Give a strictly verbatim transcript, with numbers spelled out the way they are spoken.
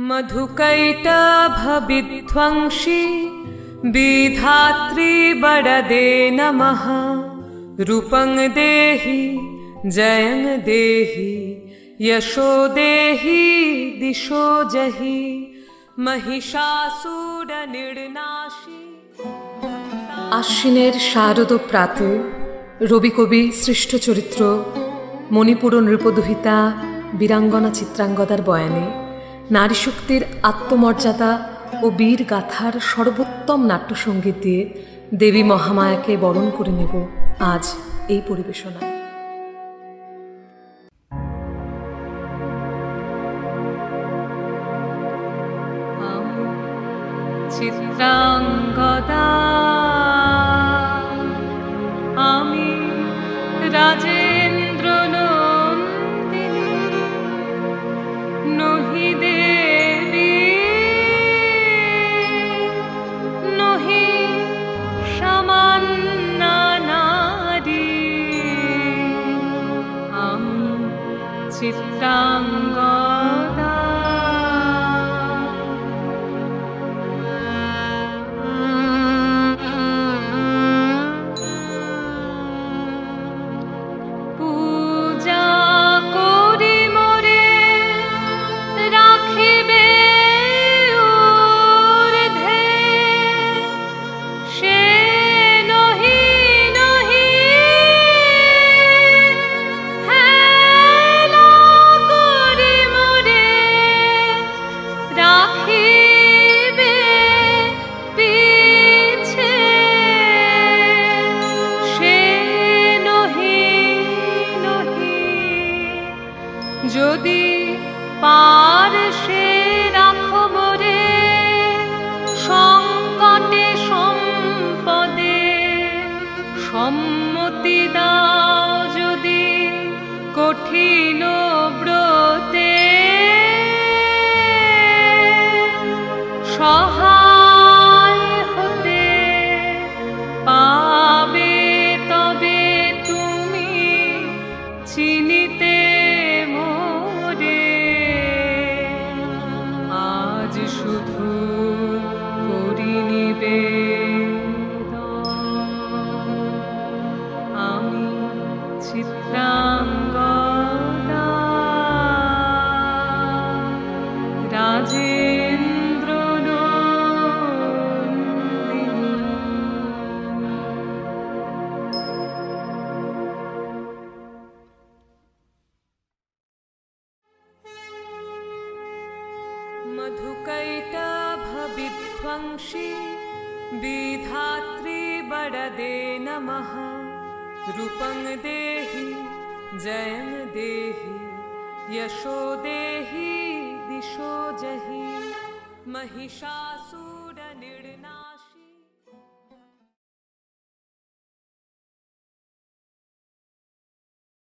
मधुकैटभविध्वंसी विधात्री बड़दे नमः। रूपं देहि जयं देहि यशो देहि दिशो जहि महिषासुर निर्नाशी। আশ্বিনের শারদ প্রাতে রবিকবি সৃষ্ট চরিত্র মণিপুর নৃপদোহিতা বীরাঙ্গনা চিত্রাঙ্গদার বয়ানে নারী শক্তির আত্মমর্যাদা ও বীর গাথার সর্বোত্তম নাট্যসঙ্গীত দিয়ে দেবী মহামায়াকে বরণ করে নেব আজ এই পরিবেশনায়। চিত্রাঙ্গদা আমি রাজেন্দ্র নন্দিনী নহি দেবী নহি সামান্য নারী। আমি চিত্রাঙ্গদা যদি পার সে রাখো মোরে সংকটে সম্পদে সম্মতি দাও যদি কঠিন ব্রতে সহায় হতে পাবে তবে তুমি চিনিতে শুধু করিনিবে আমি চিত্রাঙ্গদা রাজেন্দ্র নন্দিনী। मधुकैटभविध्वंसी विधात्री बड़दे नमः। रूपं देहि जयं देहि यशो देहि दिशो जहि महिषासुर निर्नाशी।